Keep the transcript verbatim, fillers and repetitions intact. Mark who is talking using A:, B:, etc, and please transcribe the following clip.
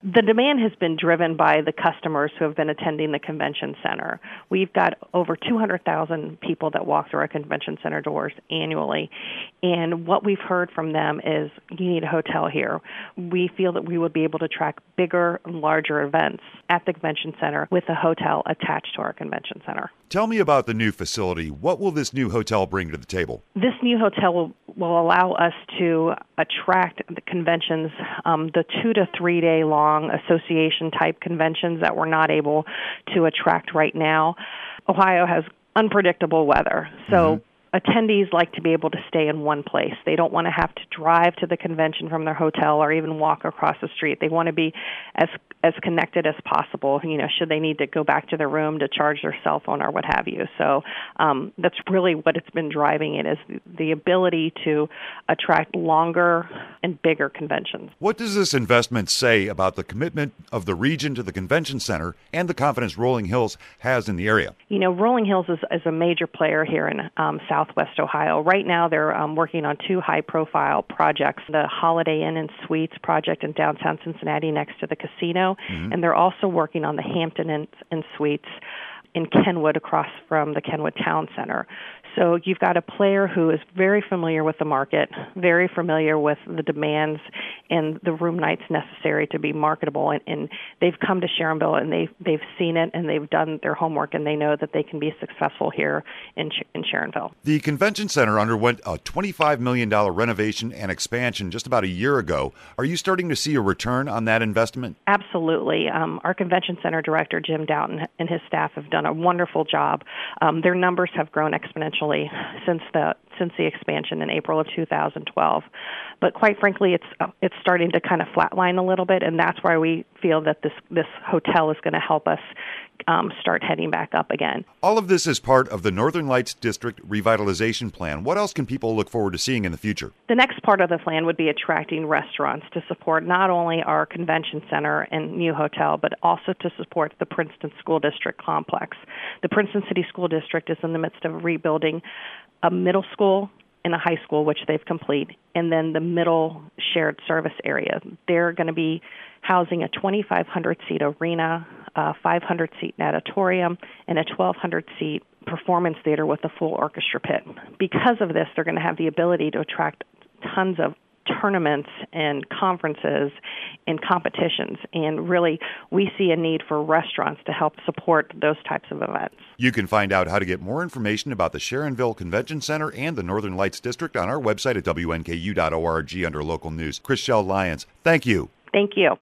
A: The demand has been driven by the customers who have been attending the convention center. We've got over two hundred thousand people that walk through our convention center doors annually, and what we've heard from them is, you need a hotel here. We feel that we would be able to track bigger, larger events at the convention center with a hotel attached to our convention center.
B: Tell me about the new facility. What will this new hotel bring to the table?
A: This new hotel will, will allow us to attract the conventions, um, the two to three day long association type conventions that we're not able to attract right now. Ohio has unpredictable weather, so mm-hmm. attendees like to be able to stay in one place. They don't want to have to drive to the convention from their hotel or even walk across the street. They want to be as as connected as possible, you know, should they need to go back to their room to charge their cell phone or what have you. So um, that's really what it's been driving it, is the ability to attract longer and bigger conventions.
B: What does this investment say about the commitment of the region to the convention center and the confidence Rolling Hills has in the area?
A: You know, Rolling Hills is, is a major player here in um, Southwest Ohio. Right now they're um, working on two high-profile projects, the Holiday Inn and Suites project in downtown Cincinnati next to the casino, mm-hmm. and they're also working on the Hampton Inn and Suites in Kenwood across from the Kenwood Town Center. So you've got a player who is very familiar with the market, very familiar with the demands and the room nights necessary to be marketable. And, and they've come to Sharonville, and they've, they've seen it, and they've done their homework, and they know that they can be successful here in, in Sharonville.
B: The convention center underwent a twenty-five million dollars renovation and expansion just about a year ago. Are you starting to see a return on that investment?
A: Absolutely. Um, our convention center director, Jim Doughton, and his staff have done a wonderful job. Um, their numbers have grown exponentially since the since the expansion in April of two thousand twelve. But quite frankly, it's uh, it's starting to kind of flatline a little bit, and that's why we feel that this, this hotel is going to help us um, start heading back up again.
B: All of this is part of the Northern Lights District Revitalization Plan. What else can people look forward to seeing in the future?
A: The next part of the plan would be attracting restaurants to support not only our convention center and new hotel, but also to support the Princeton School District complex. The Princeton City School District is in the midst of rebuilding a middle school and a high school, which they've complete, and then the middle shared service area. They're going to be housing a twenty-five hundred seat arena, a five hundred seat natatorium, and a twelve hundred seat performance theater with a full orchestra pit. Because of this, they're going to have the ability to attract tons of tournaments and conferences and competitions. And really, we see a need for restaurants to help support those types of events.
B: You can find out how to get more information about the Sharonville Convention Center and the Northern Lights District on our website at W N K U dot org under local news. Chriselle Lyons, thank you.
A: Thank you.